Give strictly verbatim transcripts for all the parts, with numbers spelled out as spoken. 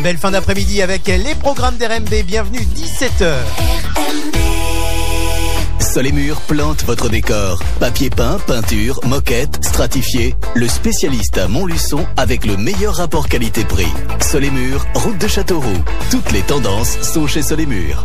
Belle fin d'après-midi avec les programmes d'R M B. Bienvenue, dix-sept heures. Sol et Murs plante votre décor. Papier peint, peinture, moquette, stratifié. Le spécialiste à Montluçon avec le meilleur rapport qualité-prix. Sol et Murs, route de Châteauroux. Toutes les tendances sont chez Sol et Murs.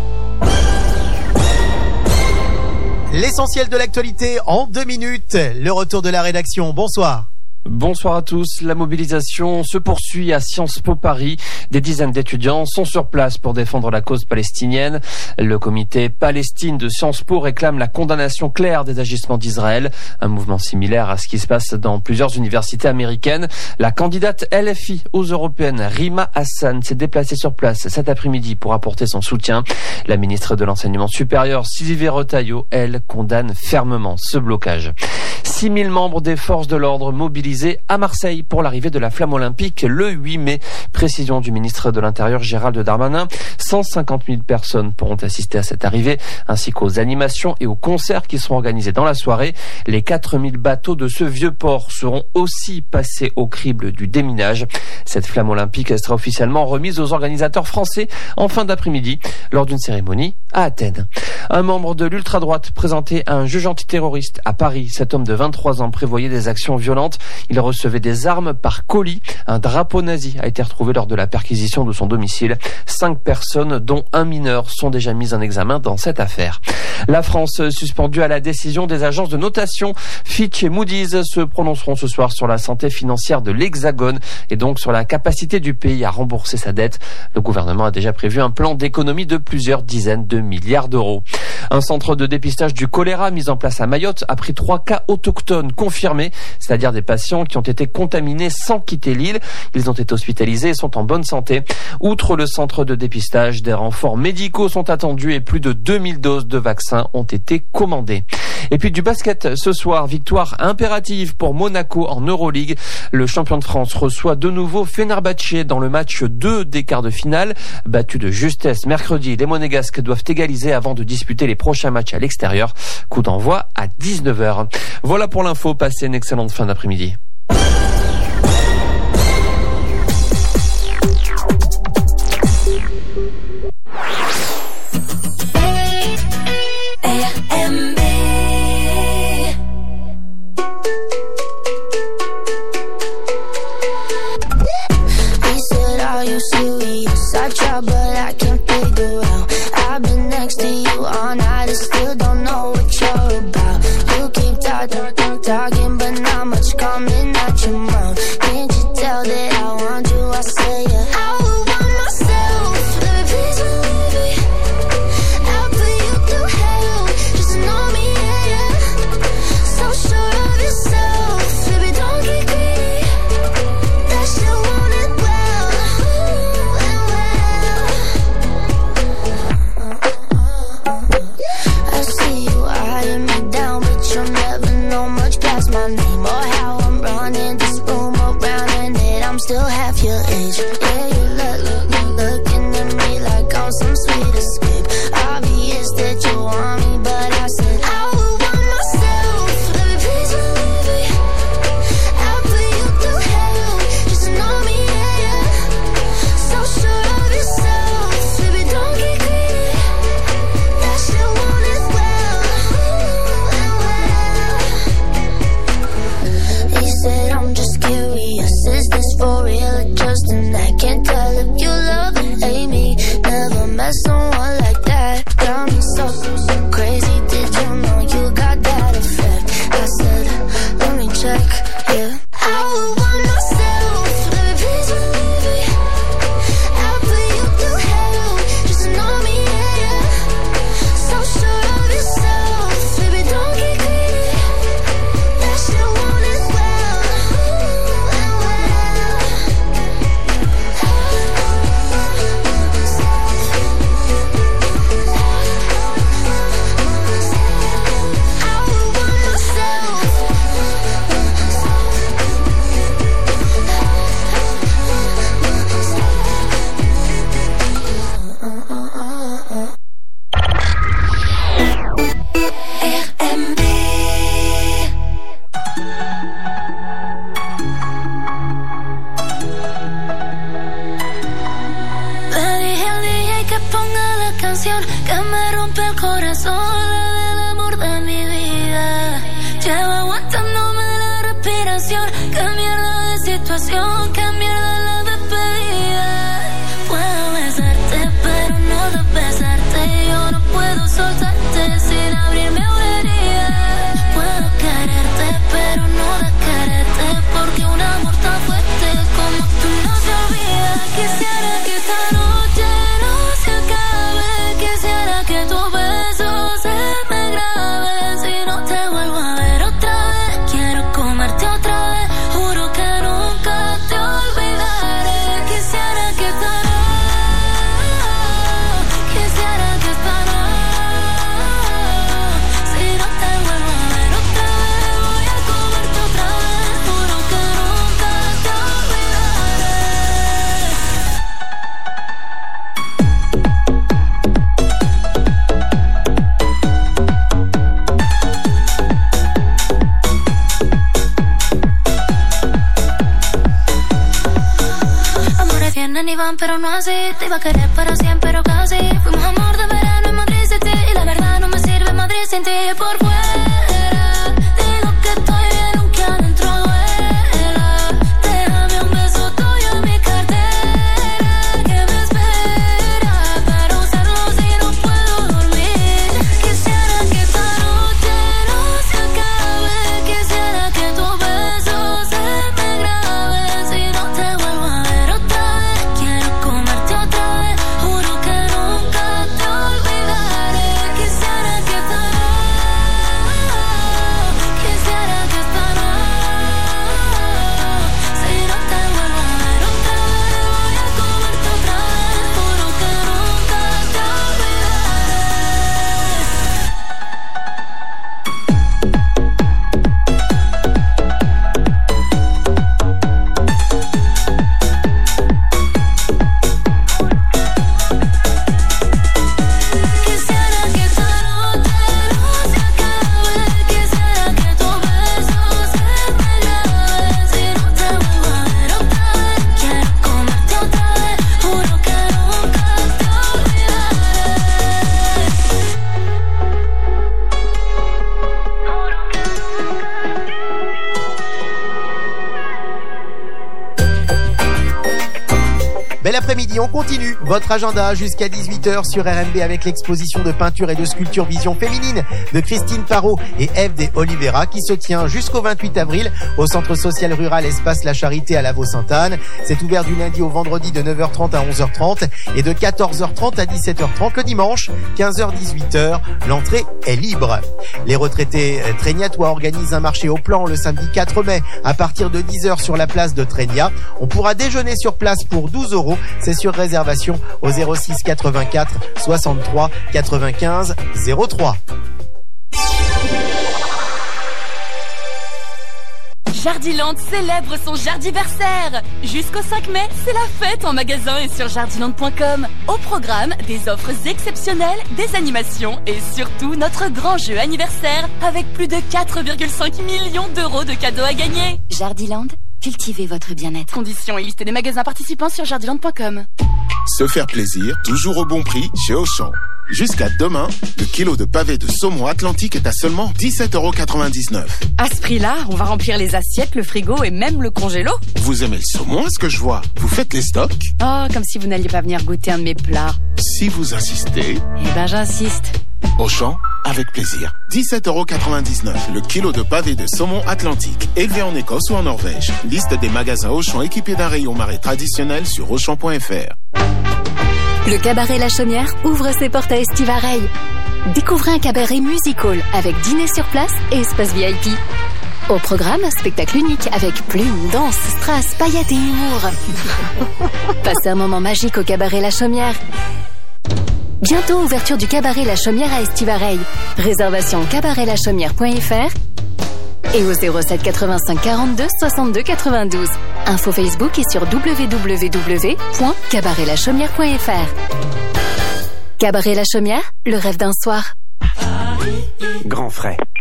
L'essentiel de l'actualité en deux minutes. Le retour de la rédaction. Bonsoir. Bonsoir à tous. La mobilisation se poursuit à Sciences Po Paris. Des dizaines d'étudiants sont sur place pour défendre la cause palestinienne. Le comité Palestine de Sciences Po réclame la condamnation claire des agissements d'Israël. Un mouvement similaire à ce qui se passe dans plusieurs universités américaines. La candidate L F I aux européennes, Rima Hassan, s'est déplacée sur place cet après-midi pour apporter son soutien. La ministre de l'Enseignement supérieur, Sylvie Retailleau, elle, condamne fermement ce blocage. six mille membres des forces de l'ordre mobilisés à Marseille pour l'arrivée de la flamme olympique le huit mai. Précision du ministre de l'Intérieur Gérald Darmanin. cent cinquante mille personnes pourront assister à cette arrivée, ainsi qu'aux animations et aux concerts qui seront organisés dans la soirée. Les quatre mille bateaux de ce vieux port seront aussi passés au crible du déminage. Cette flamme olympique sera officiellement remise aux organisateurs français en fin d'après-midi lors d'une cérémonie à Athènes. Un membre de l'ultra-droite présenté à un juge antiterroriste à Paris. Cet homme de vingt-trois ans prévoyait des actions violentes. Il recevait des armes par colis. Un drapeau nazi a été retrouvé lors de la perquisition de son domicile. Cinq personnes, dont un mineur, sont déjà mises en examen dans cette affaire. La France suspendue à la décision des agences de notation. Fitch et Moody's se prononceront ce soir sur la santé financière de l'Hexagone et donc sur la capacité du pays à rembourser sa dette. Le gouvernement a déjà prévu un plan d'économie de plusieurs dizaines de milliards d'euros. Un centre de dépistage du choléra mis en place à Mayotte a pris trois cas autochtones confirmés, c'est-à-dire des patients qui ont été contaminés sans quitter l'île. Ils ont été hospitalisés et sont en bonne santé. Outre le centre de dépistage, des renforts médicaux sont attendus et plus de deux mille doses de vaccins ont été commandées. Et puis du basket ce soir, victoire impérative pour Monaco en Euroleague. Le champion de France reçoit de nouveau Fenerbahçe dans le match deux des quarts de finale. Battu de justesse mercredi, les Monégasques doivent égaliser avant de disputer les prochains matchs à l'extérieur. Coup d'envoi à dix-neuf heures. Voilà pour l'info, passez une excellente fin d'après-midi. Talking, but not much coming out your mouth. Can't you tell that I want you? I say yeah. I would want myself. Let me please believe it. I'll put you through hell just to know me, yeah, yeah. So sure of yourself, baby, don't get greedy. That shit want it well, and well. I see you eyeing me down, but you'll never know much past my name or how I'm running this room around, and that I'm still half your age. Yeah, you look, look, look, looking at me like I'm some sweet escape. Obvious that you want me, but I said I would want myself. Let me please believe it. I'll put you through hell just to know me, yeah, yeah. So sure of yourself, baby, don't get greedy. That shit want it well, and well. He said I'm just curious, is this for real or just an act? el corazón, la del amor de mi vida. Llevo aguantándome la respiración. Qué mierda de situación, qué mierda la despedida. Puedo besarte, pero no besarte. Yo no puedo soltarte sin abrirme una herida. Puedo quererte, pero no desquererte, porque un amor tan fuerte como tú no se olvida. Quisiera que esta noche no se acabe. Quisiera que tu beso se me grabe. Si no te vuelvo a ver otra vez, quiero comerte otra vez. Juro que nunca te olvidaré. Quisiera que esta noche, quisiera que esta noche, si no te vuelvo a ver otra vez, voy a comerte otra vez. Juro que nunca te olvidaré. Amores vienen y van, pero no así. Te iba a querer para siempre, pero casi. Fuimos amor de verano en Madrid City. Y la verdad no me sirve Madrid sin ti. Por fuera digo que estoy bien, aunque adentro duela. Déjame un beso tuyo en mi cartera, que me espera para usarlo si no puedo dormir. Quisiera que esta noche no se acabe. Quisiera que tu beso se me grabe. Si no te vuelvo a ver otra vez, quiero comerte otra vez. Juro que nunca te olvidaré. Quisiera que esta noche, quisiera que esta noche, si no te vuelvo a ver otra vez, voy a comerte otra vez. Juro que nunca te Quisiera que esta noche no se acabe. Quisiera que tu beso se me grabe. Si no te vuelvo a ver otra vez, quiero comerte otra vez. Juro que nunca te olvidaré. Bel après-midi, on continue votre agenda jusqu'à dix-huit heures sur R M B avec l'exposition de peinture et de sculpture vision féminine de Christine Parot et Eve de Oliveira qui se tient jusqu'au vingt-huit avril au centre social rural Espace La Charité à Lavaux-Sainte-Anne. C'est ouvert du lundi au vendredi de neuf heures trente à onze heures trente et de quatorze heures trente à dix-sept heures trente le dimanche, quinze heures dix-huit heures. L'entrée est libre. Les retraités trégnatois organisent un marché au plan le samedi quatre mai à partir de dix heures sur la place de Trégnat. On pourra déjeuner sur place pour douze euros. C'est sur réservation au zéro six quatre-vingt-quatre soixante-trois quatre-vingt-quinze zéro trois. Jardiland célèbre son jardiversaire. Jusqu'au cinq mai, c'est la fête en magasin et sur jardiland point com. Au programme, des offres exceptionnelles, des animations et surtout notre grand jeu anniversaire avec plus de quatre virgule cinq millions d'euros de cadeaux à gagner. Jardiland, cultivez votre bien-être. Conditions et liste des magasins participants sur jardiland point com. Se faire plaisir, toujours au bon prix chez Auchan. Jusqu'à demain, le kilo de pavé de saumon Atlantique est à seulement dix-sept euros quatre-vingt-dix-neuf. À ce prix-là, on va remplir les assiettes, le frigo et même le congélo. Vous aimez le saumon, est-ce que je vois? Vous faites les stocks? Oh, comme si vous n'alliez pas venir goûter un de mes plats. Si vous insistez... Eh ben, j'insiste. Auchan, avec plaisir. dix-sept euros quatre-vingt-dix-neuf, le kilo de pavé de saumon Atlantique, élevé en Écosse ou en Norvège. Liste des magasins Auchan équipés d'un rayon marée traditionnel sur auchan point f r. Le cabaret La Chaumière ouvre ses portes à Estivareil. Découvrez un cabaret musical avec dîner sur place et espace V I P. Au programme, spectacle unique avec plumes, danse, strass, paillettes et humour. Passez un moment magique au cabaret La Chaumière. Bientôt ouverture du cabaret La Chaumière à Estivareil. Réservation cabaret la chaumière point f r et au zéro sept quatre-vingt-cinq quarante-deux soixante-deux quatre-vingt-douze. Info Facebook et sur w w w point cabaret la chaumière point f r. Cabaret La Chaumière, le rêve d'un soir. Grand frais.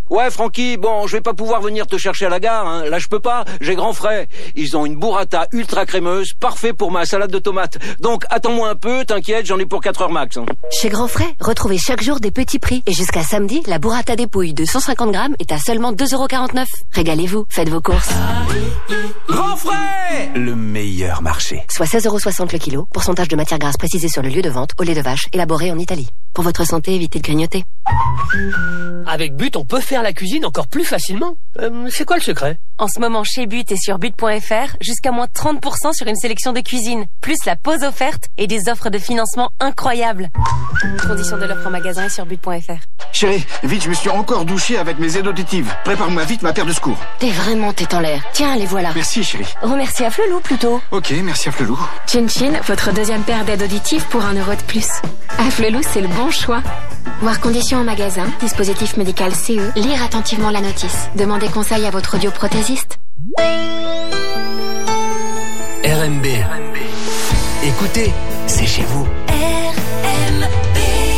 Ouais, Francky, bon, je vais pas pouvoir venir te chercher à la gare, hein. Là, je peux pas, j'ai grand frais. Ils ont une burrata ultra crémeuse, parfait pour ma salade de tomates. Donc, attends-moi un peu, t'inquiète, j'en ai pour quatre heures max. Hein. Chez Grand Frais, retrouvez chaque jour des petits prix. Et jusqu'à samedi, la burrata dépouille de cent cinquante grammes est à seulement deux euros quarante-neuf. Régalez-vous, faites vos courses. Grand Frais, le meilleur marché. Soit seize euros soixante le kilo, pourcentage de matière grasse précisé sur le lieu de vente, au lait de vache, élaboré en Italie. Pour votre santé, évitez de grignoter. Avec But, on peut faire la cuisine encore plus facilement. Euh, c'est quoi le secret? En ce moment, chez But et sur but point f r, jusqu'à moins trente pour cent sur une sélection de cuisine, plus la pause offerte et des offres de financement incroyables. Conditions de l'offre en magasin et sur but point f r. Chérie, vite, je me suis encore douché avec mes aides auditives. Prépare-moi vite ma paire de secours. T'es vraiment tête en l'air. Tiens, les voilà. Merci, chérie. Remercie à Flelou plutôt. Ok, merci à Flelou. Chin Chin, votre deuxième paire d'aides auditives pour un euro de plus. À Flelou, c'est le bon choix. Voir conditions en magasin, dispositif médical C E, lire attentivement la notice. Demandez conseil à votre audioprothésiste. R M B. Écoutez, c'est chez vous. R M B.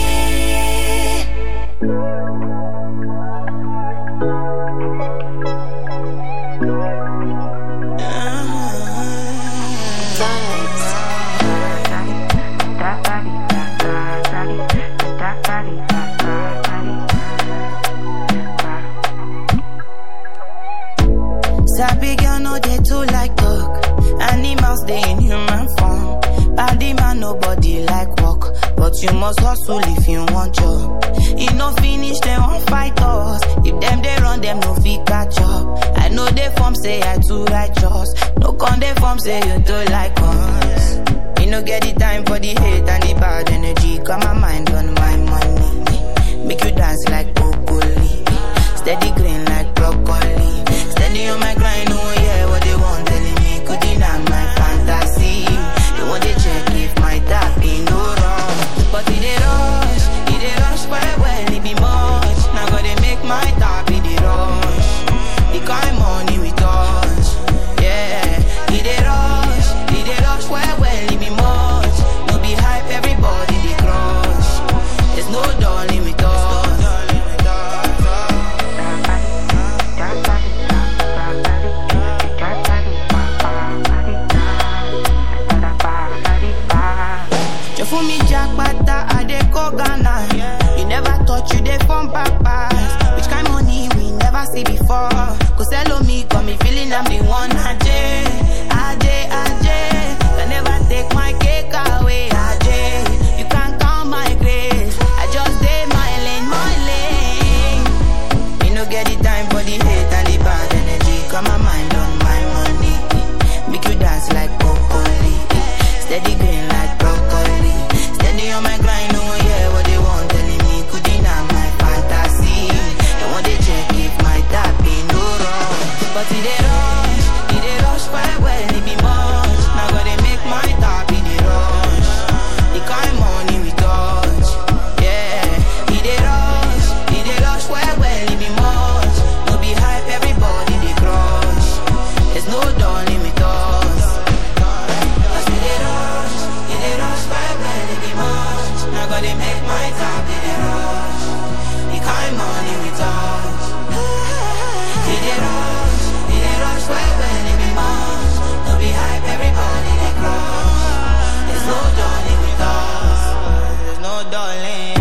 Sabi girl no dey too like talk. Animals dey in human form. Body man nobody like work, but you must hustle if you want job. E no finish dem wan fight us. If dem dey run dem no fit catch up. I know dey form say I too righteous. No con dey form say you too like us. Me no get the time for the hate and the bad energy. Got my mind on my money. Make you dance like broccoli. Steady green like broccoli. Steady on my grind, oh yeah, what they want telling me could deny my fantasy. They want to check if my tap ain't no wrong. But it dey rush, it dey rush well well, it be much. Now gotta make my tap, it dey rush. The kind money we touch, yeah. It dey rush, it dey rush well well, it be much. No be hype, everybody dey crush. There's no darling with us. For me, Jack Bata, I dey go Ghana. You never thought you dey from papas. Which kind money we never see before. Cause hello me, got me feeling I'm the one. Ajay, Ajay, Ajay. Can never take my cake away, Ajay. You can't count my grace. I just dey my lane, my lane. Me no get the time for the hate and the bad energy. Got my mind on my money. Make you dance like broccoli. Steady green like broccoli. Steady on my grind, oh yeah, what they want telling me could deny my fantasy. They want to check if my tap ain't no wrong. But it dey rush, it dey rush well well, it be much. Now gotta make my tap, it dey rush. The kind money we touch, yeah. It dey rush, it dey rush well well, it be much. No be hype, everybody dey crush. There's no darling with us. Now gotta make my top in the rush. The kind money we touch. Did it rush? Did it rush? Well, well, it be much. No be hype, everybody they crush. There's no darling with us. There's no darling.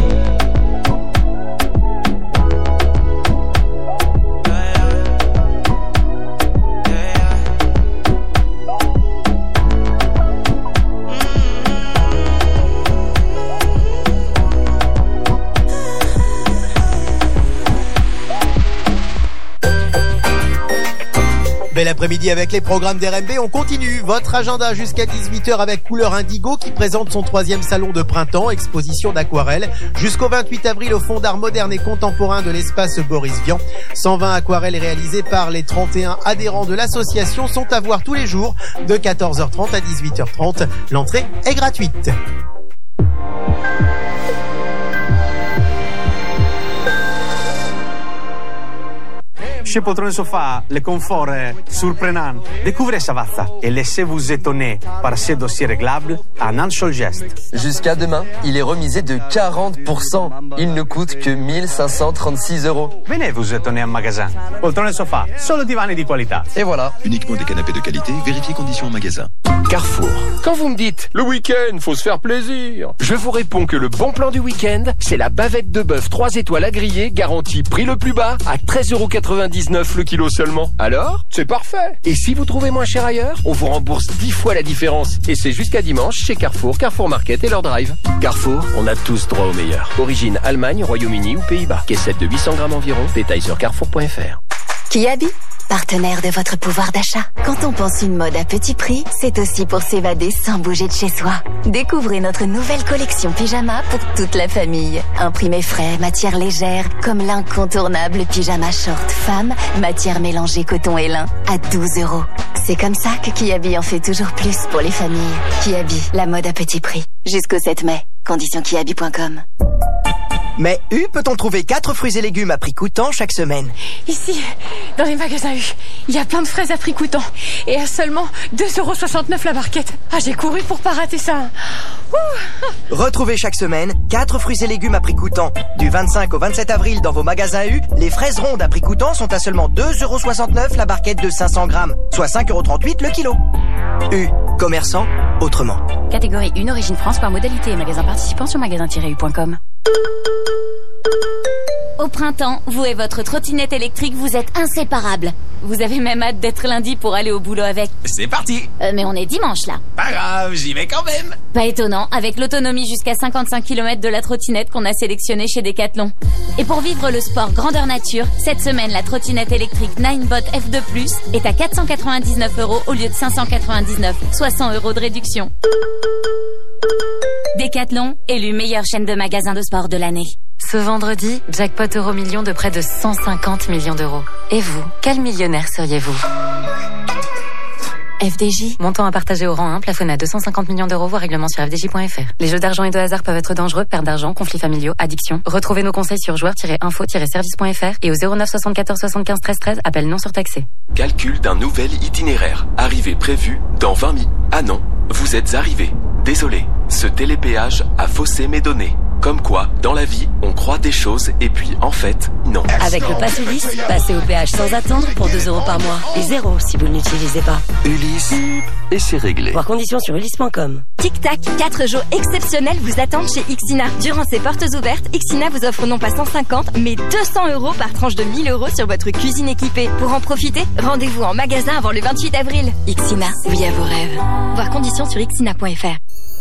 Bel après-midi avec les programmes d'R M B. On continue votre agenda jusqu'à dix-huit heures avec Couleur Indigo qui présente son troisième salon de printemps, exposition d'aquarelles. Jusqu'au vingt-huit avril au Fonds d'art moderne et contemporain de l'espace Boris Vian. cent vingt aquarelles réalisées par les trente et un adhérents de l'association sont à voir tous les jours de quatorze heures trente à dix-huit heures trente. L'entrée est gratuite. chez poltrone sofa, le confort est surprenant. Découvrez Savazza et laissez-vous étonner par ces dossiers réglables en un seul geste. Jusqu'à demain, il est remisé de quarante pour cent. Il ne coûte que mille cinq cent trente-six euros. Venez vous étonner en magasin. Poltrone sofa, solo divani di qualità. Et voilà. Uniquement des canapés de qualité, vérifiez conditions en magasin. Carrefour. Quand vous me dites, le week-end, faut se faire plaisir, je vous réponds que le bon plan du week-end, c'est la bavette de bœuf trois étoiles à griller, garantie prix le plus bas, à treize euros quatre-vingt-dix-neuf le kilo seulement. Alors, c'est parfait. Et si vous trouvez moins cher ailleurs, on vous rembourse dix fois la différence. Et c'est jusqu'à dimanche chez Carrefour, Carrefour Market et leur drive. Carrefour, on a tous droit au meilleur. Origine Allemagne, Royaume-Uni ou Pays-Bas. Caissette de huit cents grammes environ. Détail sur carrefour point f r. Kiabi, partenaire de votre pouvoir d'achat. Quand on pense une mode à petit prix, c'est aussi pour s'évader sans bouger de chez soi. Découvrez notre nouvelle collection pyjama pour toute la famille. Imprimé frais, matière légère, comme l'incontournable pyjama short femme, matière mélangée coton et lin, à douze euros. C'est comme ça que Kiabi en fait toujours plus pour les familles. Kiabi, la mode à petit prix. Jusqu'au sept mai. Conditions kiabi point com. Mais U peut-on trouver quatre fruits et légumes à prix coûtant chaque semaine? Ici, dans les magasins U, il y a plein de fraises à prix coûtant. Et à seulement deux euros soixante-neuf la barquette. Ah, j'ai couru pour pas rater ça. Ouh. Retrouvez chaque semaine quatre fruits et légumes à prix coûtant. Du vingt-cinq au vingt-sept avril dans vos magasins U, les fraises rondes à prix coûtant sont à seulement deux euros soixante-neuf la barquette de cinq cents grammes, soit cinq euros trente-huit le kilo. U, commerçant autrement. Catégorie un, origine France par modalité et magasin participant sur magasin tiret u point com. Au printemps, vous et votre trottinette électrique, vous êtes inséparables. Vous avez même hâte d'être lundi pour aller au boulot avec. C'est parti. euh, Mais on est dimanche là. Pas grave, j'y vais quand même. Pas étonnant, avec l'autonomie jusqu'à cinquante-cinq kilomètres de la trottinette qu'on a sélectionnée chez Decathlon. Et pour vivre le sport grandeur nature, cette semaine, la trottinette électrique Ninebot F deux plus est à quatre cent quatre-vingt-dix-neuf euros au lieu de cinq cent quatre-vingt-dix-neuf, soit cent euros de réduction. Decathlon, élu meilleure chaîne de magasins de sport de l'année. Ce vendredi, jackpot euro million de près de cent cinquante millions d'euros. Et vous, quel millionnaire seriez-vous? F D J, montant à partager au rang un, plafonné à deux cent cinquante millions d'euros, voire règlement sur f d j point f r. Les jeux d'argent et de hasard peuvent être dangereux, perte d'argent, conflits familiaux, addiction. Retrouvez nos conseils sur joueurs tiret info tiret service point f r et au zéro neuf soixante-quatorze soixante-quinze treize treize, appel non surtaxé. Calcul d'un nouvel itinéraire. Arrivée prévue dans vingt minutes. Ah non, vous êtes arrivé. Désolé, ce télépéage a faussé mes données. Comme quoi, dans la vie, on croit des choses et puis, en fait, non. Avec le Pass Ulysse, passez au péage sans attendre pour deux euros par mois. Et zéro si vous ne l'utilisez pas. Ulysse, et c'est réglé. Voir conditions sur ulysse point com. Tic Tac, quatre jours exceptionnels vous attendent chez Ixina. Durant ces portes ouvertes, Ixina vous offre non pas cent cinquante, mais deux cents euros par tranche de mille euros sur votre cuisine équipée. Pour en profiter, rendez-vous en magasin avant le vingt-huit avril. Ixina, oui à vos rêves. Voir conditions sur ixina point f r.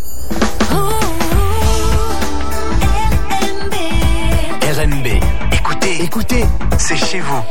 R M B. Écoutez, écoutez, c'est chez vous.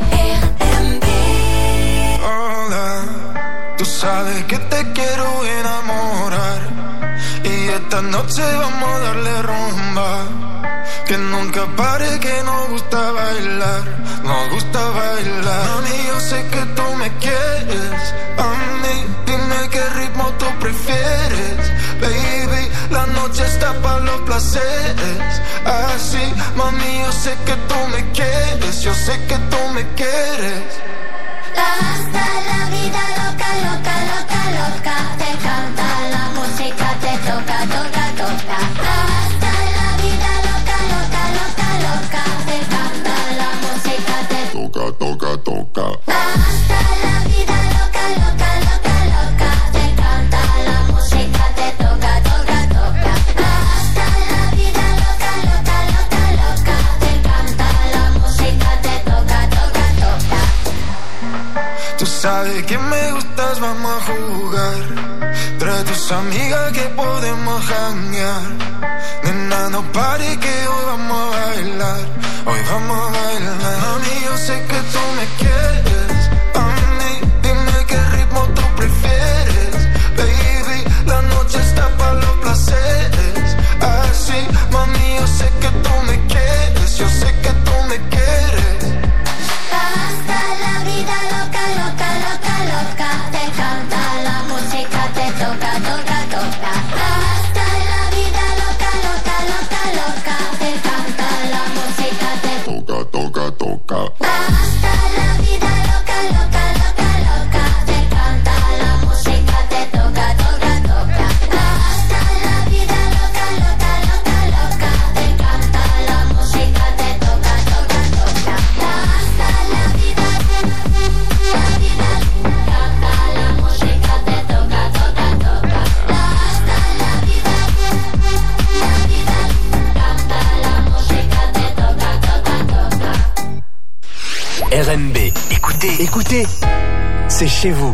Hola, tú sabes que te quiero enamorar y esta noche vamos a darle rumba, que nunca pare, que nos gusta bailar, nos gusta bailar. Mami, yo sé que tú me quieres, a mí dime qué ritmo tú prefieres, baby, la noche está para los placeres, así, mami, yo sé que tú me quieres, yo sé que tú me quieres. Hasta la vida loca, loca, loca, loca, te canta la música, te toca, toca, toca. Hasta la vida loca, loca, loca, loca, te canta la música, te toca, toca, toca. Hasta la vida loca, loca, loca, loca, te canta la música, te toca, toca, toca. Hasta la vida loca, loca, loca, loca, te canta la música, te toca, toca, toca. Tú sabes que me gustas, vamos a jugar. Trae tus amigas que podemos janguear. Nena, no pare que hoy vamos a bailar. Hoy vamos a bailar. Mami, yo sé que tú me quieres. A mí, dime qué ritmo tú prefieres. Baby, la noche está para los placeres. Así, mami, yo sé que tú me quieres. Yo sé que tú me quieres. Hasta la vida loca, loca, loca, loca, te canta la música, te toca, toca, toca. Hasta la vida loca, loca, loca, loca, te canta la música, te toca, toca, toca. Hasta la vida Écoutez, c'est chez vous.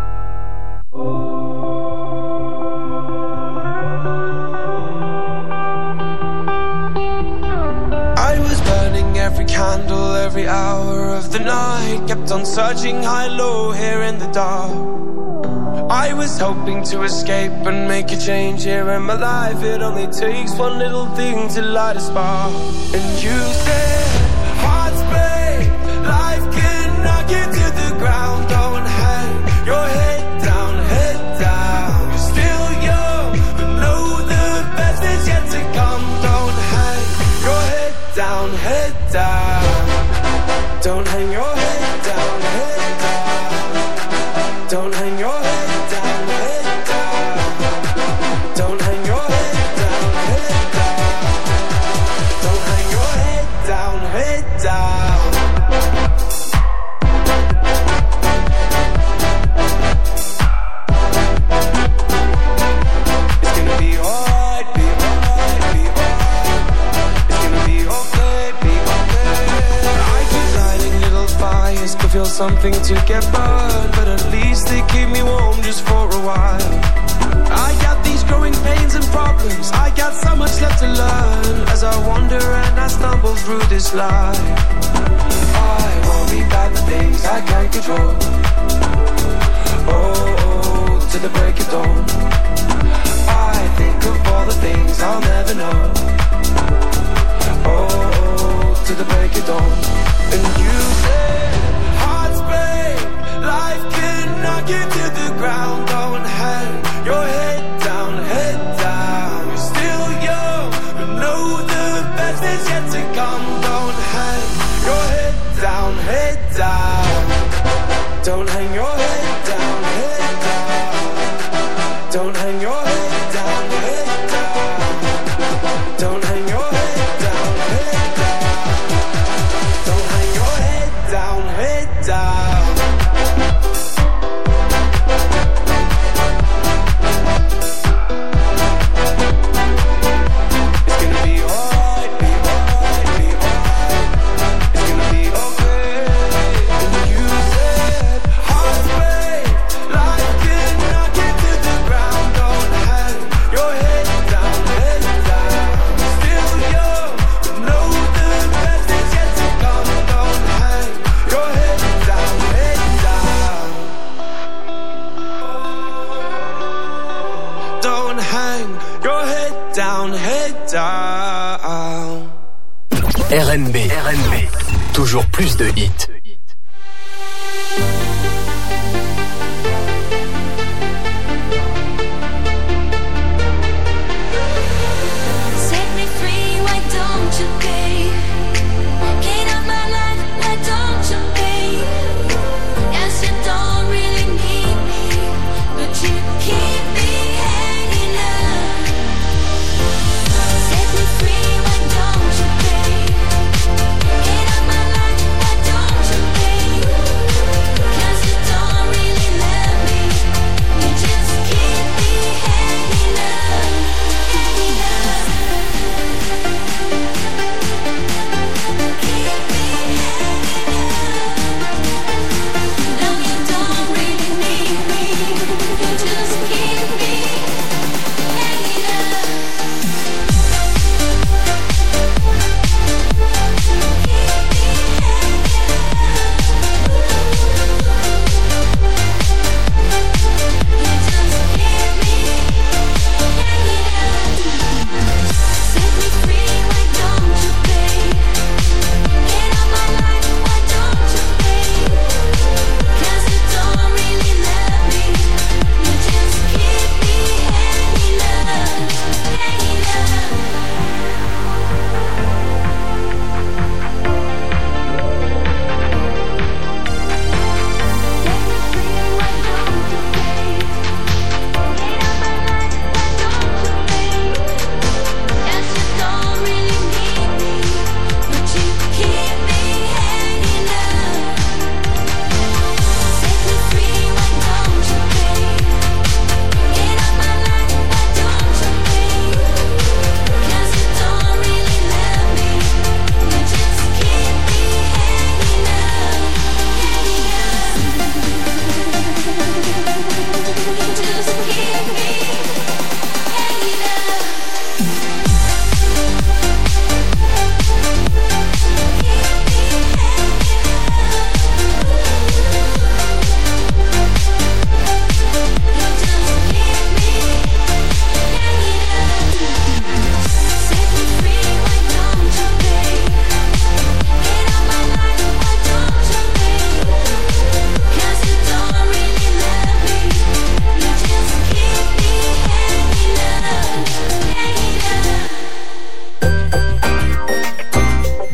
I was burning every candle, every hour of the night. Kept on searching high, low, here in the dark. I was hoping to escape and make a change here in my life. It only takes one little thing to light a spark. And you said, hearts break, life can knock you to the ground. Don't hang your head down, head down. You're still young, but know the best is yet to come. Don't hang your head down, head down. Don't hang your head down, head down. Don't hang your head. Something to get burned, but at least they keep me warm just for a while. I got these growing pains and problems, I got so much left to learn. As I wander and I stumble through this life, I worry about the things I can't control. Oh, oh, to the break of dawn, I think of all the things I'll never know. Oh, oh, to the break of dawn. And you say life can knock you to the ground. Don't hang your head down, head down. You're still young, but know the best is yet to come. Don't hang your head down, head down. Don't hang your head down, head down. Don't hang your head down, head down. Don't hang your head down, head down. Don't hang your head down, head down. R N B, R N B, toujours plus de hits. Don't you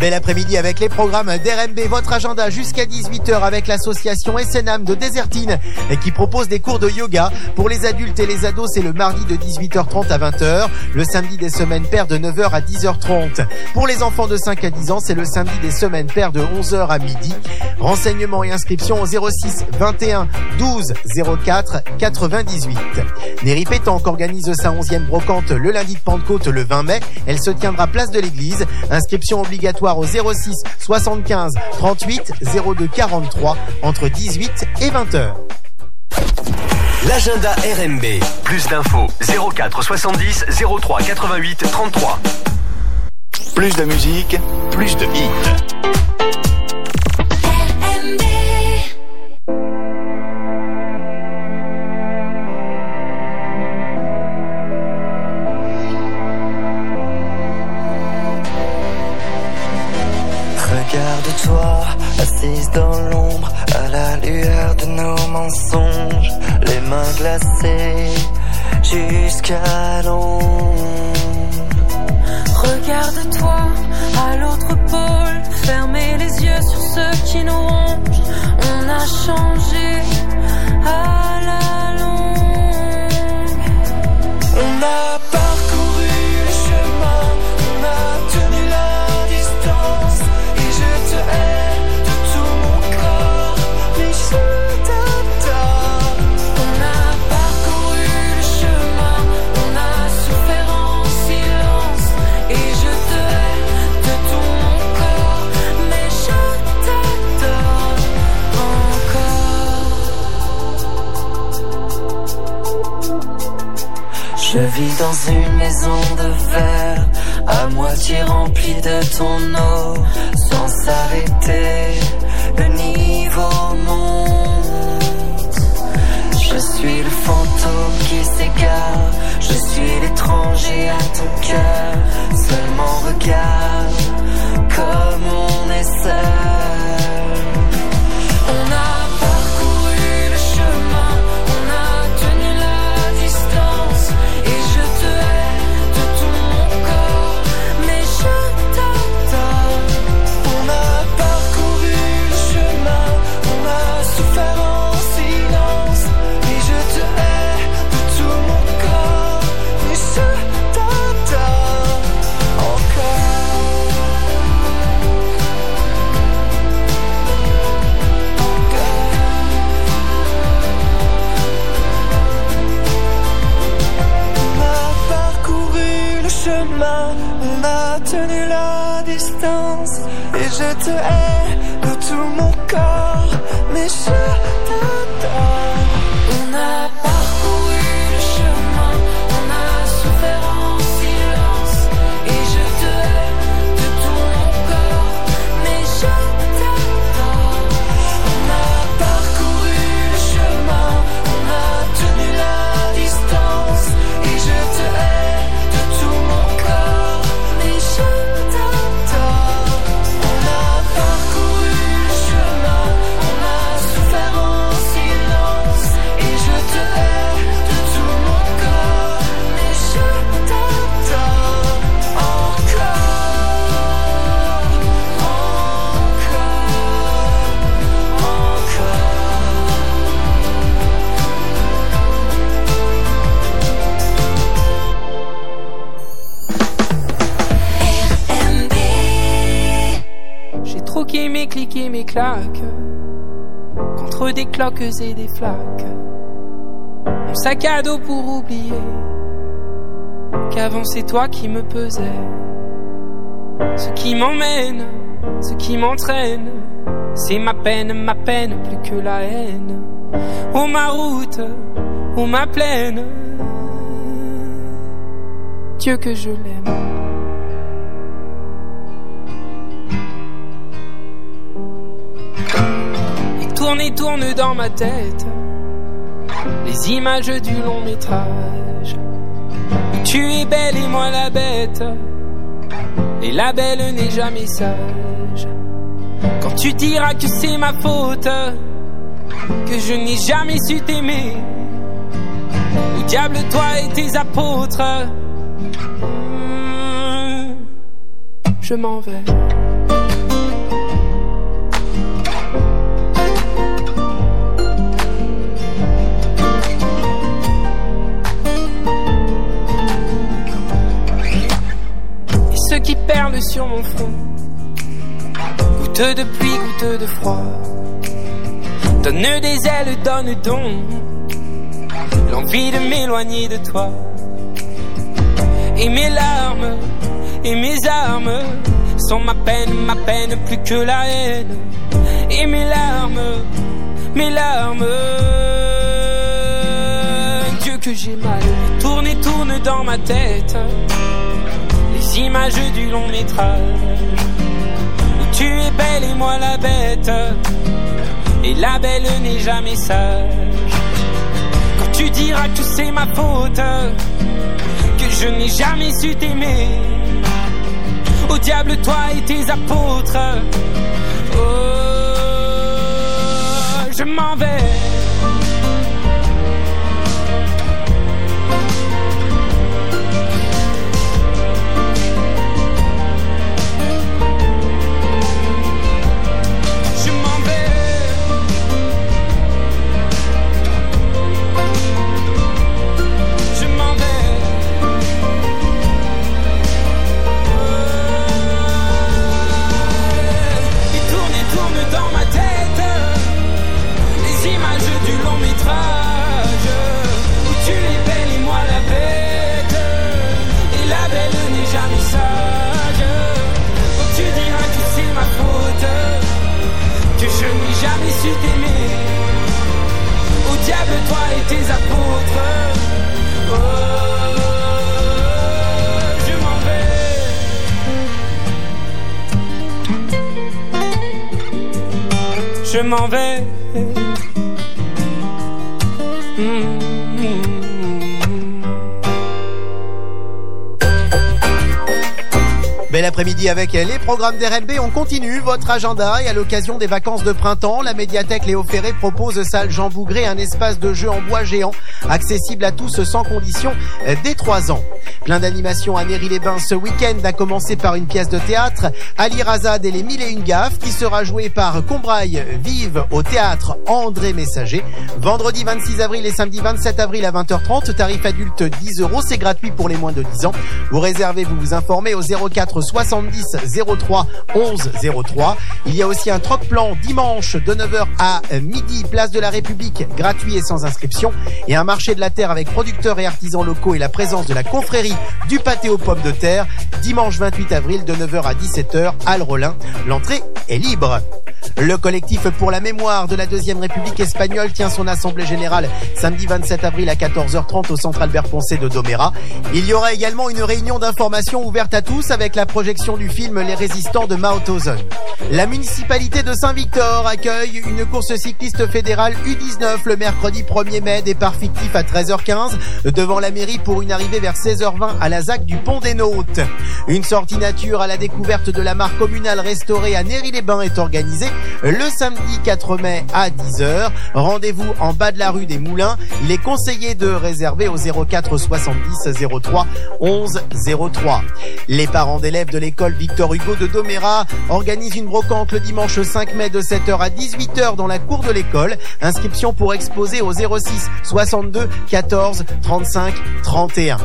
Bel après-midi avec les programmes d'R M B, votre agenda jusqu'à dix-huit heures avec l'association S N A M de Désertine qui propose des cours de yoga. Pour les adultes et les ados, c'est le mardi de dix-huit heures trente à vingt heures, le samedi des semaines paires de neuf heures à dix heures trente. Pour les enfants de cinq à dix ans, c'est le samedi des semaines paires de onze heures à midi. Renseignements et inscriptions au zéro six vingt et un douze zéro quatre quatre-vingt-dix-huit. Néry Pétanque organise sa onzième brocante le lundi de Pentecôte le vingt mai. Elle se tiendra place de l'église. Inscription obligatoire au zéro six soixante-quinze trente-huit zéro deux quarante-trois entre dix-huit et vingt heures. L'agenda R M B. Plus d'infos zéro quatre soixante-dix zéro trois quatre-vingt-huit trente-trois. Plus de musique, plus de hits. Regarde-toi, assise dans l'ombre, à la lueur de nos mensonges, les mains glacées jusqu'à l'ombre. Regarde-toi, à l'autre pôle, fermez les yeux sur ceux qui nous rongent. On a changé à la longue. On a parcouru le chemin, on a tenu la distance. Et je te hais de tout mon corps, mais je t'adore. On a parcouru le chemin, on a souffert en silence. Et je te hais de tout mon corps, mais je t'adore encore. Je vis dans une maison de verre, à moitié remplie de ton eau. Sans s'arrêter, le niveau monte. Je suis le fantôme qui s'égare, je suis l'étranger à ton cœur. Seulement regarde comme on est seul. On a parcouru le chemin, on a tenu la distance. Et je te hais de tout mon corps, mais je t'adore. On a parcouru le chemin, on a souffert en silence. Et je te hais de tout mon corps, mais je t'adore encore. On a parcouru le chemin, on a tenu la distance. Et je te hais de tout mon corps, mais je t'adore. On a parcouru le chemin, on a souffert en silence. Et je te hais de tout mon corps, mais je t'adore. On a parcouru le chemin, on a tenu la distance. Et je te hais de tout mon corps, mais je t'adore. On a parcouru le chemin, on a souffert en silence. Et je te hais de tout mon corps, mais je t'adore encore, J'ai troqué mes clics et mes claques contre des cloques et des flaques. Mon sac à dos pour oublier qu'avant c'est toi qui me pesais. Ce qui m'emmène, ce qui m'entraîne, c'est ma peine, ma peine plus que la haine. Oh ma route, oh ma plaine, Dieu que je l'aime. Tourne et tourne dans ma tête les images du long métrage. Tu es belle et moi la bête, et la belle n'est jamais sage. Quand tu diras que c'est ma faute, que je n'ai jamais su t'aimer, au diable toi et tes apôtres, mmh, je m'en vais. sur mon front. Goutte de pluie, goutte de froid. Donne des ailes, donne donc l'envie de m'éloigner de toi. Et mes larmes, et mes armes sont ma peine, ma peine plus que la haine. Et mes larmes, mes larmes, Dieu que j'ai mal. Tourne et tourne dans ma tête les images du long métrage où tu es belle et moi la bête. Et la belle n'est jamais sage. Quand tu diras que c'est ma faute, que je n'ai jamais su t'aimer, au diable toi et tes apôtres. Oh, je m'en vais. Jamais su t'aimer, au diable toi et tes apôtres. Oh, je m'en vais. Je m'en vais. Mmh. Bel après-midi avec les programmes d'R M B. On continue votre agenda et à l'occasion des vacances de printemps, la médiathèque Léo Ferré propose salle Jean Bougré, un espace de jeu en bois géant accessible à tous sans condition dès trois ans. Plein d'animations à Néry-les-Bains ce week-end, à commencer par une pièce de théâtre, Ali Razad et les mille et une gaffes, qui sera jouée par Combraille Vive au théâtre André Messager. Vendredi vingt-six avril et samedi vingt-sept avril à vingt heures trente, tarif adulte dix euros, c'est gratuit pour les moins de dix ans. Vous réservez, vous vous informez au zéro quatre soixante-dix zéro trois onze zéro trois. Il y a aussi un troc-plan dimanche de neuf heures à midi, place de la République, gratuit et sans inscription. Et un marché de la terre avec producteurs et artisans locaux et la présence de la confrérie du pâté aux pommes de terre, dimanche vingt-huit avril de neuf heures à dix-sept heures, Halle Rollin. L'entrée est libre. Le collectif pour la mémoire de la Deuxième République espagnole tient son assemblée générale samedi vingt-sept avril à quatorze heures trente au centre Albert Poncet de Doméra. Il y aura également une réunion d'information ouverte à tous avec la projection du film Les Résistants de Mauthausen. La municipalité de Saint-Victor accueille une course cycliste fédérale U dix-neuf le mercredi premier mai, départ fictif à treize heures quinze devant la mairie pour une arrivée vers seize heures vingt à la Z A C du Pont des Nautes. Une sortie nature à la découverte de la mare communale restaurée à Néry-les-Bains est organisée le samedi quatre mai à dix heures. Rendez-vous en bas de la rue des Moulins. Il est conseillé de réserver au zéro quatre soixante-dix zéro trois onze zéro trois. Les parents d'élèves de l'école Victor Hugo de Doméra organisent une brocante le dimanche cinq mai de sept heures à dix-huit heures dans la cour de l'école. Inscription pour exposer au zéro six soixante-deux quatorze trente-cinq trente et un.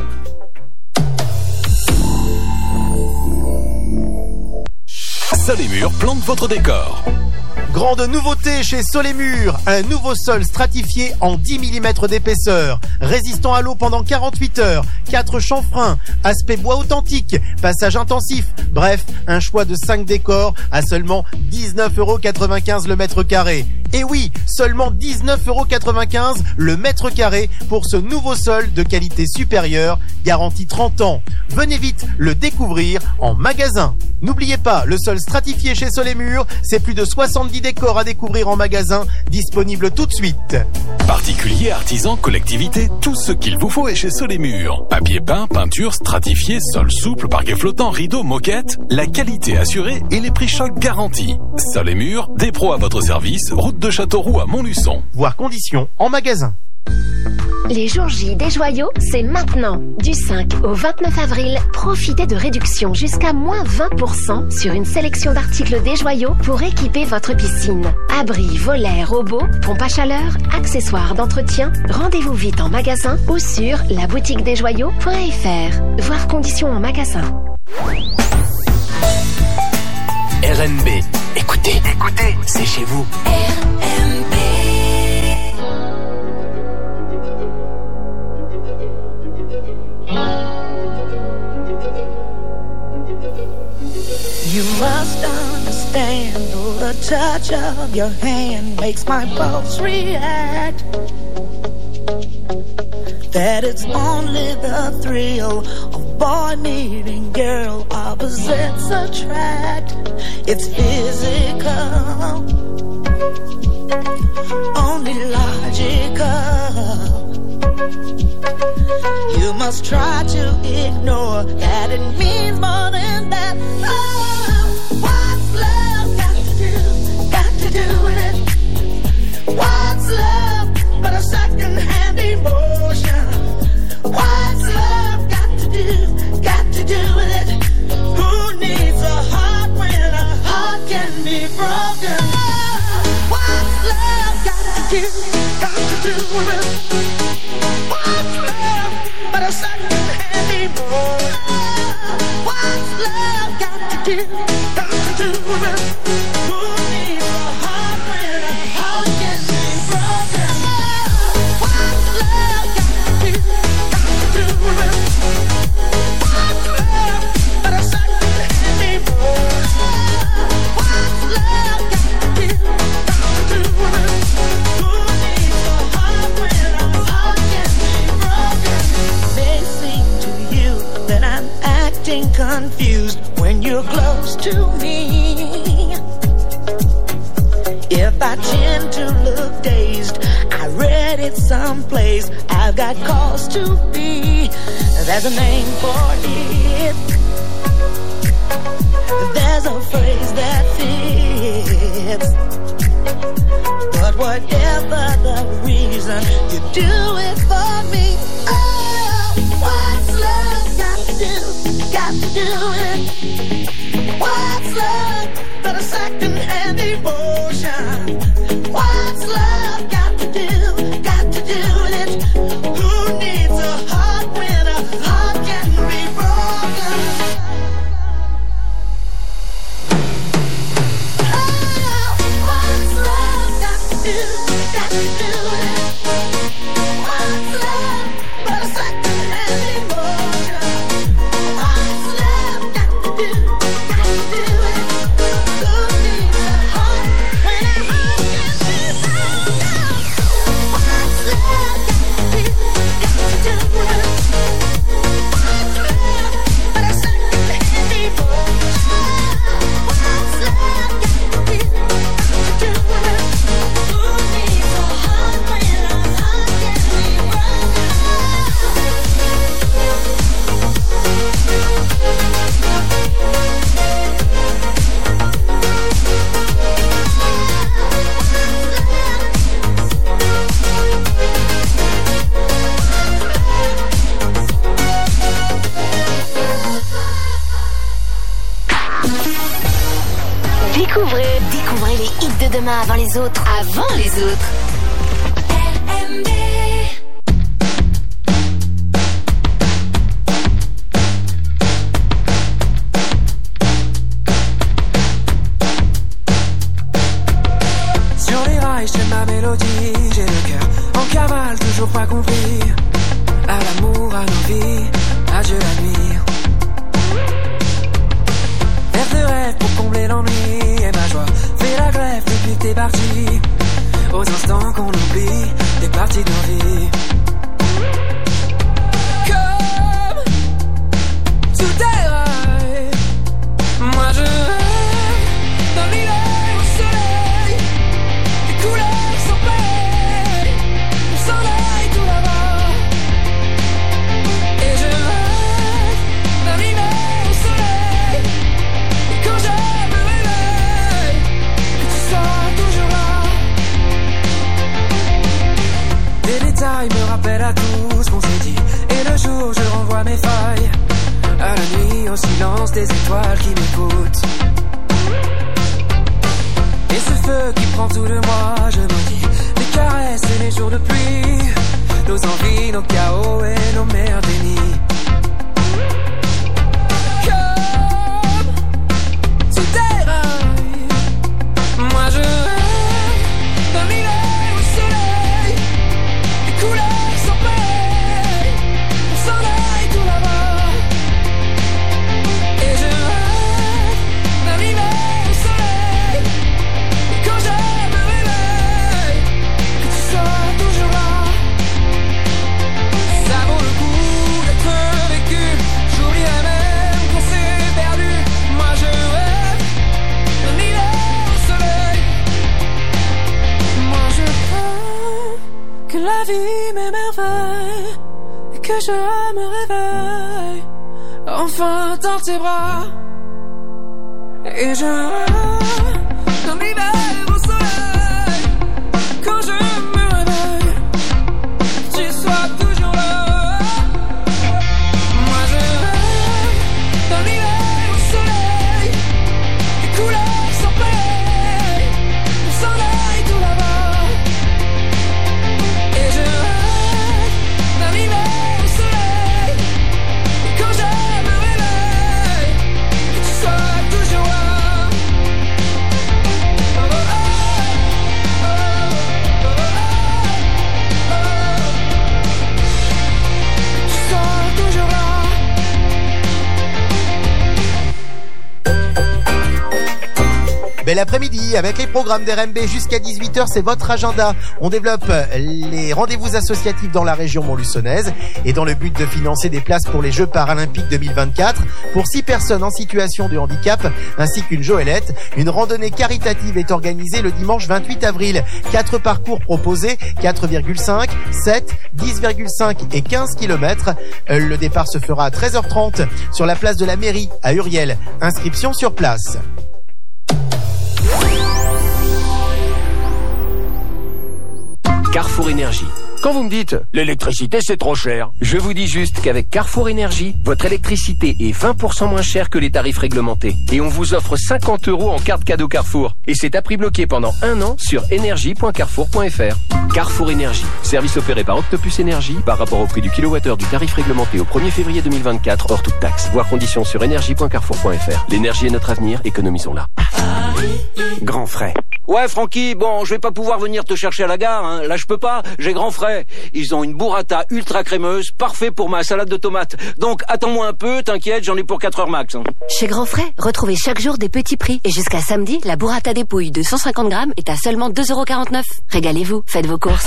Solémur plante votre décor. Grande nouveauté chez Solémur, un nouveau sol stratifié en dix millimètres d'épaisseur, résistant à l'eau pendant quarante-huit heures, quatre chanfreins, aspect bois authentique, passage intensif, bref, un choix de cinq décors à seulement dix-neuf euros quatre-vingt-quinze le mètre carré. Et oui, seulement dix-neuf euros quatre-vingt-quinze le mètre carré pour ce nouveau sol de qualité supérieure, garantie trente ans. Venez vite le découvrir en magasin. N'oubliez pas, le sol stratifié chez Solémur, c'est plus de soixante-dix décors à découvrir en magasin, disponible tout de suite. Particuliers, artisans, collectivités, tout ce qu'il vous faut est chez Solémur. Papier peint, peinture, stratifié, sol souple, parquet flottant, rideaux, moquette, la qualité assurée et les prix chocs garantis. Solémur, des pros à votre service, route de Châteauroux à Montluçon. Voir conditions en magasin. Les jours J des joyaux, c'est maintenant. Du cinq au vingt-neuf avril, profitez de réductions jusqu'à moins vingt pour cent sur une sélection d'articles des joyaux pour équiper votre piscine. Abris, volets, robots, pompes à chaleur, accessoires d'entretien. Rendez-vous vite en magasin ou sur la boutique des joyaux point f r. Voir conditions en magasin. R N B. Écoutez, écoutez, c'est chez vous. R N B. You must understand, though the touch of your hand makes my pulse react, that it's only the thrill of boy meeting girl, opposites attract. It's physical, only logical. You must try to ignore that it means more than that. Oh, what's love got to do, got to do with it? What's love but a second-hand emotion? What's love got to do, got to do with it? Who needs a heart when a heart can be broken? What's love got to do, got to do with it? What's love but a second-hand emotion? What's love got to do, got to do with it? Who needs a heart when a heart can be broken? What's love got to do, got to do with it? What's love but a second-hand emotion? What's love got to do, got to do with it? Who needs a heart when a heart can be broken? May seem to you that I'm acting confused when you're close to me. If I tend to look dazed, I read it someplace, I've got cause to be. There's a name for it, there's a phrase that fits. But whatever the reason, you do it for me. Oh, what's love got to do, got to do it? What's love but a second-hand emotion? What's love got to do, got to do with it? Who needs a heart when a heart can be broken? Oh, what's love got to do, got to do with it? What's love but a second-hand emotion? What's love got to do, got to do with it? Who needs a heart when a heart can be broken? What's love got to do, got to do with it? What's love but a second-hand emotion? What's love got to do, got to do with it? Who needs a heart when a heart can be broken? Découvrez, découvrez les hits de demain avant les autres. Avant les autres. R N B. Sur les rails, j'aime ma mélodie. J'ai le cœur en cavale, toujours pas compris. À l'amour, à nos vies, adieu la nuit. Faire de rêves pour combler l'ennui. Et ma joie fait la grève depuis que t'es parti. Aux instants qu'on oublie des parties de nos vies. Comme tous tes rails, moi je rêve dans l'hiver au soleil. Les couleurs sont pareilles, on s'enlaille tout là-bas. Et je rêve dans l'hiver au soleil. Et quand je me réveille, que tu seras toujours là. Des détails me rappellent à tout ce qu'on s'est dit. Et le jour je renvoie mes failles. À la nuit au silence des étoiles qui m'écoutent. Et ce feu qui prend tout de moi, je maudis les caresses et les jours de pluie. Nos envies, nos chaos et nos mers dénies. Comme tout est rare. m'émerveille et que je me réveille enfin dans tes bras. Et je dans l'hiver au soleil, quand je me réveille, tu sois toujours là. Moi je rêve dans l'hiver au soleil, les couleurs sont pareilles, on s'en aille tout là-bas. Et je rêve dans l'hiver au soleil, et quand je me réveille, que tu sois toujours là. Bel après-midi avec les programmes d'R M B jusqu'à dix-huit heures, c'est votre agenda. On développe les rendez-vous associatifs dans la région montluçonnaise et dans le but de financer des places pour les Jeux paralympiques deux mille vingt-quatre pour six personnes en situation de handicap ainsi qu'une Joëlette. Une randonnée caritative est organisée le dimanche vingt-huit avril. Quatre parcours proposés, quatre virgule cinq, sept, dix virgule cinq et quinze kilomètres. Le départ se fera à treize heures trente sur la place de la mairie à Uriel. Inscription sur place. Carrefour Énergie. Quand vous me dites « l'électricité c'est trop cher », je vous dis juste qu'avec Carrefour Énergie, votre électricité est vingt pour cent moins chère que les tarifs réglementés. Et on vous offre cinquante euros en carte cadeau Carrefour. Et c'est à prix bloqué pendant un an sur énergie point carrefour point f r. Carrefour Énergie. Service opéré par Octopus Énergie par rapport au prix du kilowattheure du tarif réglementé au premier février deux mille vingt-quatre hors toute taxe. Voir conditions sur énergie point carrefour point f r. L'énergie est notre avenir, économisons-la. Grand frais. Ouais, Francky, bon, je vais pas pouvoir venir te chercher à la gare, hein. Là, je peux pas, j'ai grand frais. Ils ont une burrata ultra crémeuse, parfait pour ma salade de tomates. Donc, attends-moi un peu, t'inquiète, j'en ai pour quatre heures max, hein. Chez Grand Frais, retrouvez chaque jour des petits prix. Et jusqu'à samedi, la burrata dépouille de cent cinquante grammes est à seulement deux euros quarante-neuf. Régalez-vous, faites vos courses.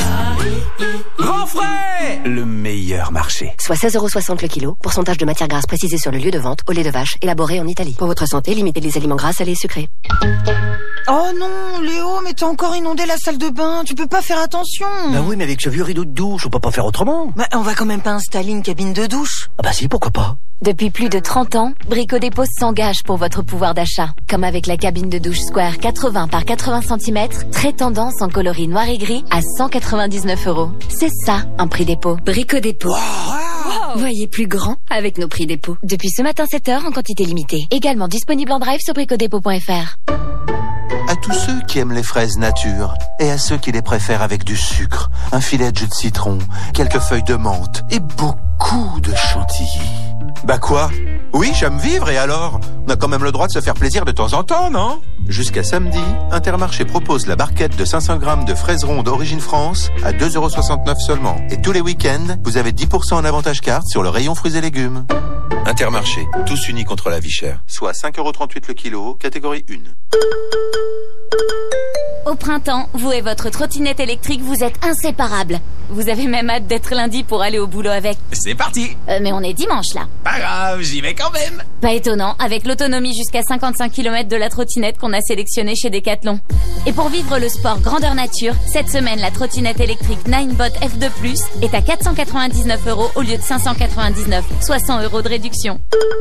Grand Frais, le meilleur marché. Soit seize euros soixante le kilo, pourcentage de matière grasse précisé sur le lieu de vente, au lait de vache, élaboré en Italie. Pour votre santé, limitez les aliments gras, salés et sucrés. Oh non, Léo, mais t'as encore inondé la salle de bain, tu peux pas faire attention. Bah oui, mais avec ce vieux rideau de douche, on peut pas faire autrement. Bah on va quand même pas installer une cabine de douche. Ah bah si, pourquoi pas. Depuis plus de trente ans, Brico Dépôt s'engage pour votre pouvoir d'achat. Comme avec la cabine de douche Square quatre-vingts par quatre-vingts centimètres, très tendance en coloris noir et gris à cent quatre-vingt-dix-neuf euros. C'est ça, un prix dépôt. Brico Dépôt. Wow. Voyez plus grand avec nos prix dépôt. Depuis ce matin sept heures en quantité limitée. Également disponible en drive sur bricodépôt point f r. À tous ceux qui aiment les fraises nature et à ceux qui les préfèrent avec du sucre, un filet de jus de citron, quelques feuilles de menthe et beaucoup de chantilly. Bah quoi? Oui, j'aime vivre et alors? On a quand même le droit de se faire plaisir de temps en temps, non? Jusqu'à samedi, Intermarché propose la barquette de cinq cents grammes de fraises rondes Origine France à deux euros soixante-neuf seulement. Et tous les week-ends, vous avez dix pour cent en avantage carte sur le rayon fruits et légumes. Intermarché, tous unis contre la vie chère. Soit cinq euros trente-huit le kilo, catégorie un. Au printemps, vous et votre trottinette électrique, vous êtes inséparables. Vous avez même hâte d'être lundi pour aller au boulot avec. C'est parti. Euh, mais on est dimanche là. Pas grave, j'y vais quand même. Pas étonnant, avec l'autonomie jusqu'à cinquante-cinq kilomètres de la trottinette qu'on a sélectionnée chez Decathlon. Et pour vivre le sport grandeur nature, cette semaine, la trottinette électrique Ninebot F deux plus est à quatre cent quatre-vingt-dix-neuf euros au lieu de cinq cent quatre-vingt-dix-neuf, soit cent euros de réduction.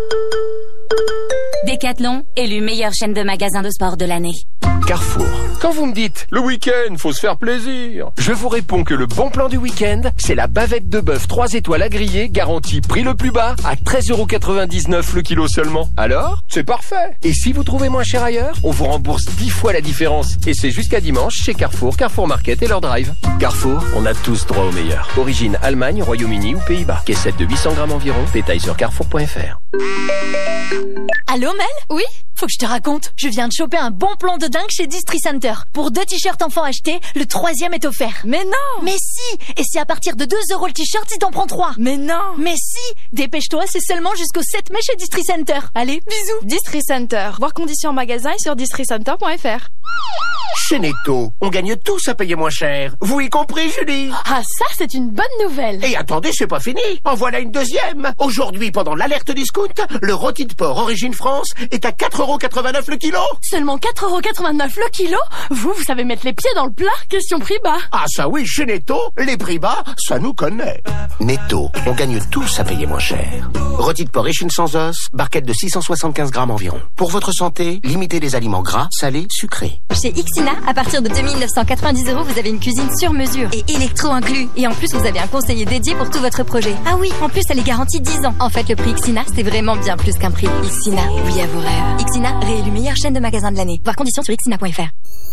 Decathlon, élu meilleure chaîne de magasins de sport de l'année. Carrefour. Quand vous me dites, le week-end, faut se faire plaisir, je vous réponds que le bon plan du week-end, c'est la bavette de bœuf trois étoiles à griller, garantie prix le plus bas, à treize euros quatre-vingt-dix-neuf le kilo seulement. Alors, c'est parfait. Et si vous trouvez moins cher ailleurs, on vous rembourse dix fois la différence. Et c'est jusqu'à dimanche chez Carrefour, Carrefour Market et leur drive. Carrefour, on a tous droit au meilleur. Origine Allemagne, Royaume-Uni ou Pays-Bas. Caissette de huit cents grammes environ. Détail sur carrefour point f r. Allô Mel? Oui? Faut que je te raconte, je viens de choper un bon plan de dingue chez Distri Center. Pour deux t-shirts enfants achetés, le troisième est offert. Mais non! Mais si! Et c'est à partir de deux euros le t-shirt si t'en prends trois. Mais non! Mais si! Dépêche-toi, c'est seulement jusqu'au sept mai chez Distri Center. Allez, bisous! Distri Center. Voir conditions en magasin et sur distri center point f r. Chez Netto, on gagne tous à payer moins cher. Vous y compris, Julie? Ah, ça, c'est une bonne nouvelle. Et attendez, c'est pas fini. En voilà une deuxième. Aujourd'hui, pendant l'alerte discount, le rôti de porc Origine France est à quatre euros euros quatre-vingt-neuf le kilo. Seulement quatre euros quatre-vingt-neuf le kilo? Vous, vous savez mettre les pieds dans le plat? Question prix bas. Ah ça oui, chez Netto, les prix bas, ça nous connaît. Netto, on gagne tous à payer moins cher. Rôti de porc échine sans os, barquette de six cent soixante-quinze grammes environ. Pour votre santé, limitez les aliments gras, salés, sucrés. Chez Ixina, à partir de deux mille neuf cent quatre-vingt-dix euros, vous avez une cuisine sur mesure et électro inclus. Et en plus, vous avez un conseiller dédié pour tout votre projet. Ah oui, en plus, elle est garantie dix ans. En fait, le prix Ixina, c'est vraiment bien plus qu'un prix. Ixina, oui à vos rêves. Ixina, réélu meilleure chaîne de magasins de l'année. Voir conditions sur ixina point f r.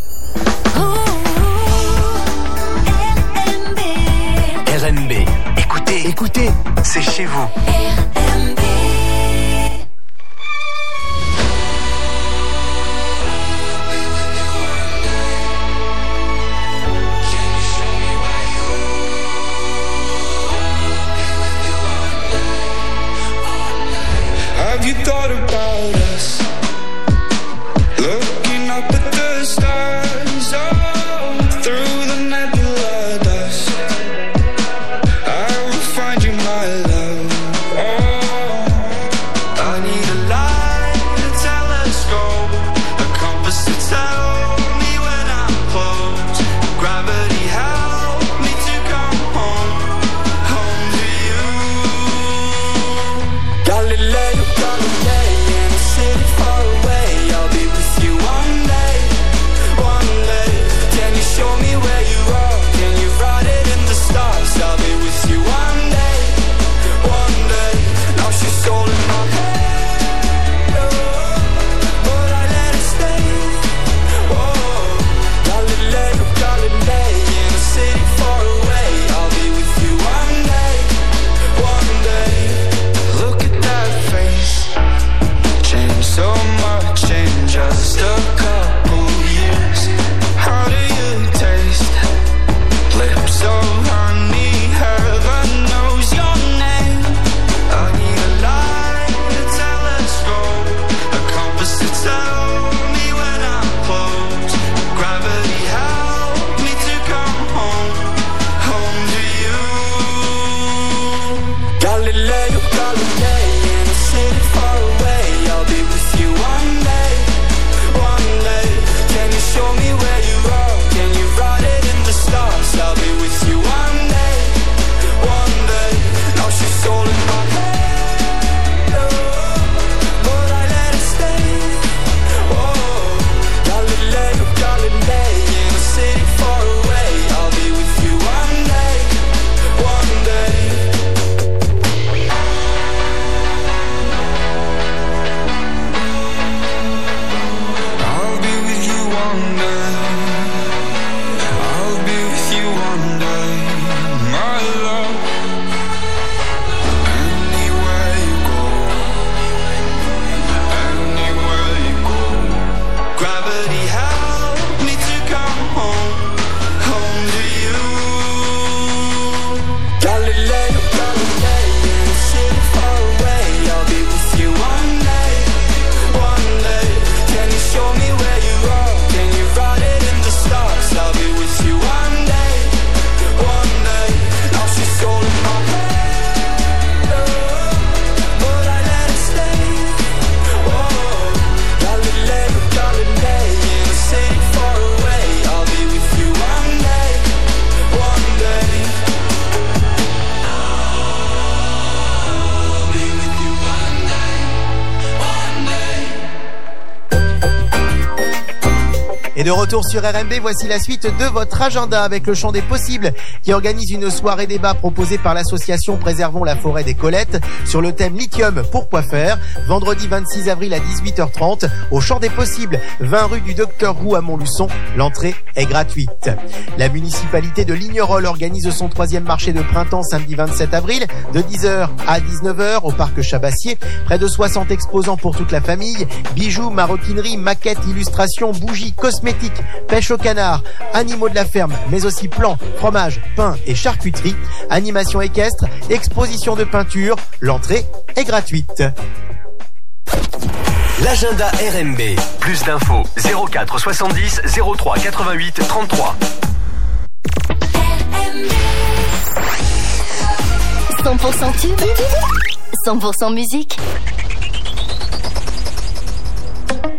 R M B. Écoutez, écoutez, c'est chez vous. Have you thought about us? Looking up at the stars, oh, through the nebula dust. I will find you, my love. Oh, I need a light, a telescope, a compass to tell me when I'm close. Gravity help me to come home, home to you. Galileo, Galilei, in a city far away. I'll be with you one day, one day. Can you show me where you are? Can you write it in the stars? I'll be with you one day, one day. Now she's all in my head, oh, but I let it stay. Oh, Galileo, Galilei, in a city far away. I'll be with you one day, one day. Look at that face, changed so much in just a couple years. How do you taste? Lips of honey, heaven knows your name. I need a light, a telescope, a compass to tell me when I'm close. Gravity help me to come home, home to you. Galileo, Galilei, in a city far away. I'll be with you one day, one day. Can you show me where you are? Can you write it in the stars? I'll be with you one day, one day. Now she's all in my head, oh, but I let it stay. Oh, Galileo, Galilei, in a city far away. I'll be with you one day, one day. I'll be with you one day. I'll be with you one day, my love. Anywhere you go, anywhere you go. Gravity help me to come home, home to you. Galileo, Galilei, in a city far away. I'll be with you one day, one day. Can you show me where you are? Can you write it in the stars? I'll be with you one day, one day. Now she's all in my head, oh, but I let it stay. Oh, Galileo, Galilei, in a city far away. I'll be with you one day, one day. I'll be with you one day, one day. Et de retour sur R M B, voici la suite de votre agenda avec le Champ des Possibles qui organise une soirée débat proposée par l'association Préservons la forêt des Colettes sur le thème lithium, pourquoi faire, vendredi vingt-six avril à dix-huit heures trente au Champ des Possibles, vingt rue du Docteur Roux à Montluçon. L'entrée est gratuite. La municipalité de Lignerolles organise son troisième marché de printemps samedi vingt-sept avril de dix heures à dix-neuf heures au parc Chabassier. Près de soixante exposants pour toute la famille, bijoux, maroquinerie, maquettes, illustrations, bougies, cosmétiques, pêche au canard, animaux de la ferme, mais aussi plants, fromage, pain et charcuterie, animation équestre, exposition de peinture. L'entrée est gratuite. L'agenda R M B. Plus d'infos zéro quatre soixante-dix zéro trois quatre-vingt-huit trente-trois. cent pour cent tube, cent pour cent musique.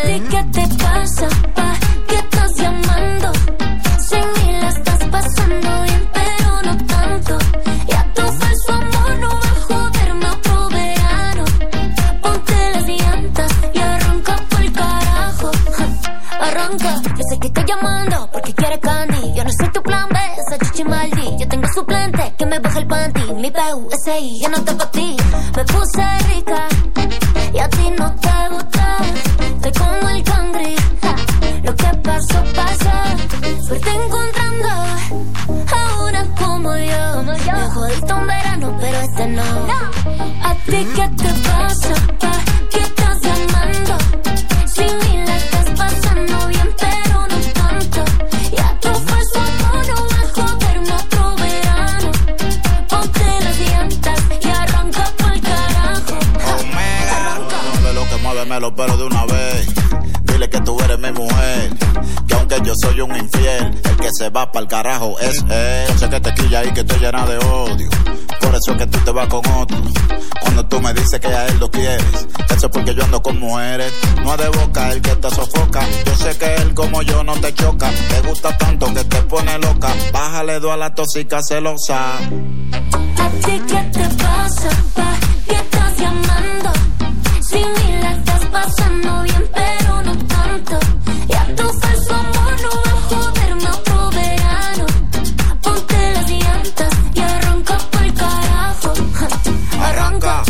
¿A ti qué te pasa? ¿Pa' qué estás llamando? Sin mí la estás pasando bien, pero no tanto. Y a tu falso amor no va a joderme otro verano. Ponte las llantas y arranca por carajo. Arranca, yo sé que estoy llamando porque quieres candy. Yo no soy tu plan B, esa chichi maldi. Yo tengo suplente que me baja el panty. Mi P U S I, yo no te pa' ti. Me puse rica y a ti no te gusta. Estoy como el cangri, ja. Lo que pasó, pasó. Suerte encontrando a una como yo. Me jodiste un verano, pero este no. ¿A ti qué te pasa? ¿Pa' qué estás llamando? Sin mí la estás pasando bien, pero no tanto. Y a tu falso amor no va a joderme otro verano. Ponte las llantas y arranca pa'l carajo. No de lo que muéveme los pelos de una vez. Dile que tú eres mi mujer, que aunque yo soy un infiel, el que se va pa'l carajo es él. Yo sé que te quilla y que te llena de odio, por eso es que tú te vas con otro. Cuando tú me dices que a él lo quieres, eso es porque yo ando con mujeres. No es de boca el que te sofoca, yo sé que él como yo no te choca. Te gusta tanto que te pone loca, bájale dos a la tóxica celosa. ¿A ti qué te pasa? ¿Pa' qué estás llamando? Sin mí la estás pasando bien, pero no tanto. Y a tu falso amor no va a joderme otro verano. Ponte las llantas y arranca pa'l carajo. Arranca.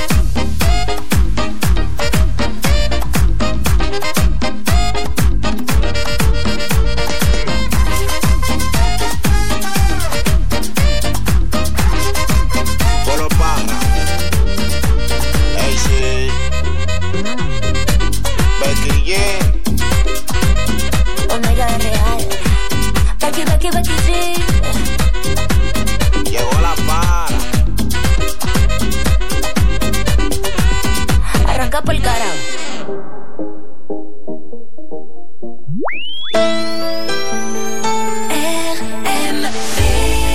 Polo Parra, ey sí, Becky G, Omega real. Becky, Becky, Becky G. llegó la para. Arranca pa'l carajo. R M B.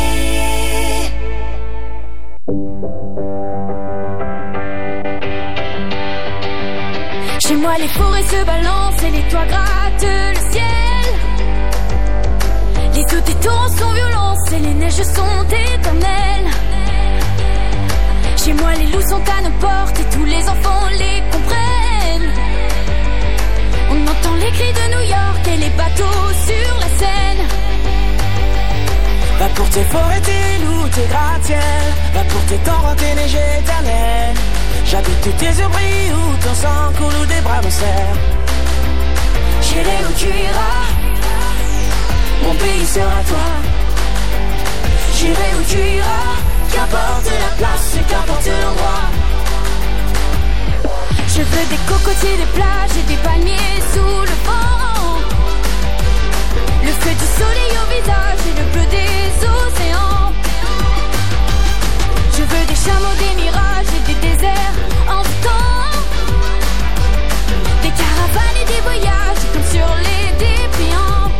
Chez moi, les forêts se balancent et les toits grattent le ciel. Les eaux des torrents sont violentes et les neiges sont éternelles. Chez moi, les loups sont à nos portes et tous les enfants les comprennent. On entend les cris de New York et les bateaux sur la Seine. Va pour tes forêts, tes loups, tes gratte-ciels. Va pour tes torrents, tes neiges éternelles. J'habite où tes yeux brillent, où ton sang coule, où des bras me serrent. J'irai où tu iras, mon pays sera toi. J'irai où tu iras, qu'importe la place et qu'importe l'endroit. Je veux des cocotiers, des plages et des palmiers sous le vent. Le feu du soleil au visage et le bleu des océans. Je veux des chameaux, des mirages et des déserts en tout temps. Des caravanes et des voyages comme sur les dépliants.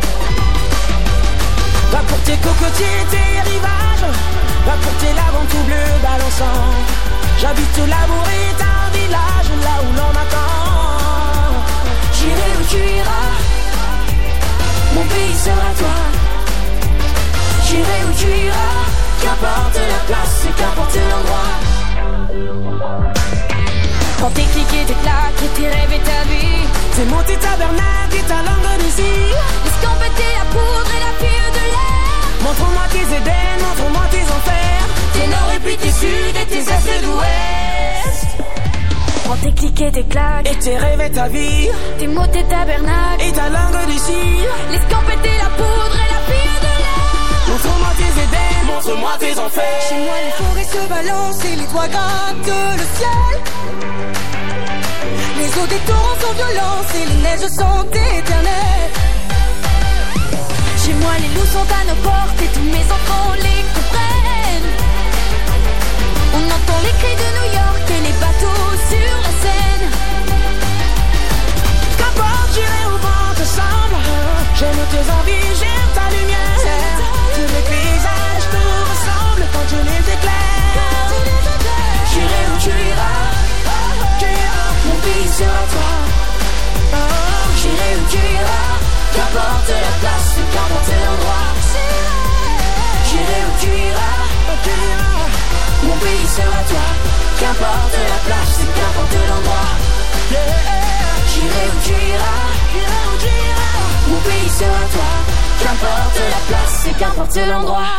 Va pour tes cocotiers, tes rivages. Va pour tes laves en tout bleu balançant. J'habite au l'amour est un village, là où l'on m'attend. J'irai où tu iras, mon pays sera toi. J'irai où tu iras, qu'importe la place et qu'importe l'endroit. Quand tes clics et tes claques et tes rêves et ta vie. Tes mots, tes tabernacles et ta langue de désir. L'escampette, la poudre et la pire de l'air. Montre-moi tes Éden, montre-moi tes enfers. Tes nord et puis tes sud et tes est et d'ouest. Prends tes clics et tes claques et tes rêves et ta vie. Tes mots, tes tabernacles et ta langue de cire. L'escampette, la poudre et la pire de l'air. Montre-moi tes Éden, montre-moi tes enfers. Chez moi les forêts se balancent et les toits grattent le ciel. Les eaux des torrents sont violentes et les neiges sont éternelles. Chez moi les loups sont à nos portes et tous mes enfants les comprennent. On entend les cris de New York et les bateaux sur la Seine. Qu'importe, j'irai où vent te semble. J'aime tes envies, j'aime ta lumière. Tous les paysages te ressemblent quand tu les éclaires. J'irai où tu iras, mon pays sera toi. Qu'importe la place, qu'importe l'endroit. J'irai où tu iras, mon pays sera toi. Qu'importe la place, qu'importe l'endroit. J'irai où tu iras, mon pays sera toi. Qu'importe la place, qu'importe l'endroit.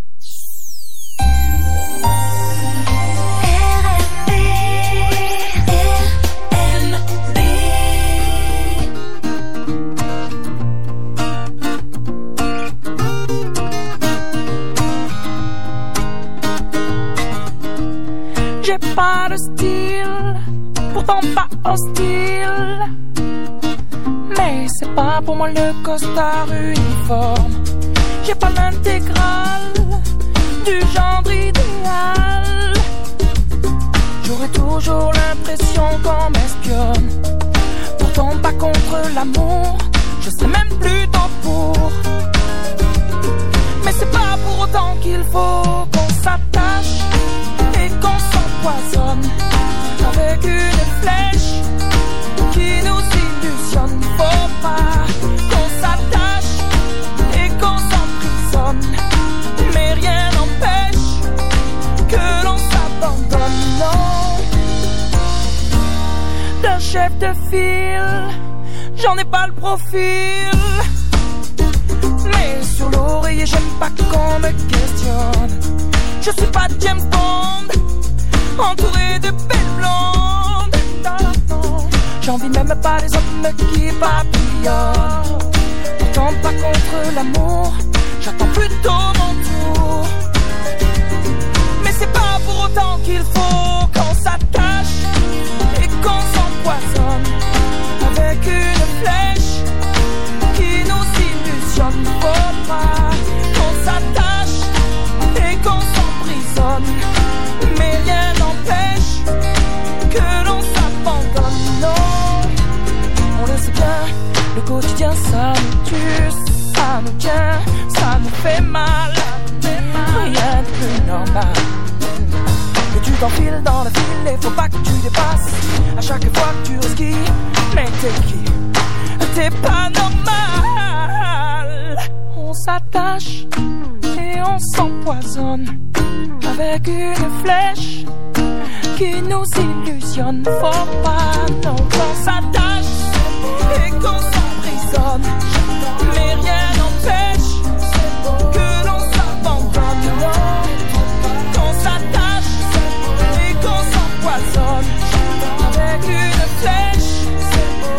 J'ai pas de style, pourtant pas hostile. Mais c'est pas pour moi le costard uniforme. J'ai pas l'intégrale du genre idéal. J'aurais toujours l'impression qu'on m'espionne. Pourtant pas contre l'amour, je sais même plutôt pour. Mais c'est pas pour autant qu'il faut qu'on s'attache et qu'on s'empoisonne avec une flèche qui nous illusionne. Faut pas qu'on s'attache et qu'on s'emprisonne, mais rien n'empêche que l'on s'abandonne. Non, d'un chef de file, j'en ai pas le profil. Mais sur l'oreiller, j'aime pas qu'on me questionne. Je suis pas James Bond, entouré de belles blondes. Non, non, j'envie même pas les hommes qui papillonnent. Pourtant pas contre l'amour, j'attends plutôt mon tour. Mais c'est pas pour autant qu'il faut qu'on s'attache et qu'on s'empoisonne avec une flèche qui nous illusionne. Faut pas qu'on s'attache et qu'on s'emprisonne, mais rien n'empêche que l'on s'abandonne. Non, on le sait bien, le quotidien ça nous tue, ça nous tient, ça nous fait mal. Rien de plus normal que tu t'enfiles dans le fil et faut pas que tu dépasses à chaque fois que tu resquilles. Mais t'es qui? T'es pas normal. On s'attache et on s'empoisonne avec une flèche qui nous illusionne. Faut pas non qu'on s'attache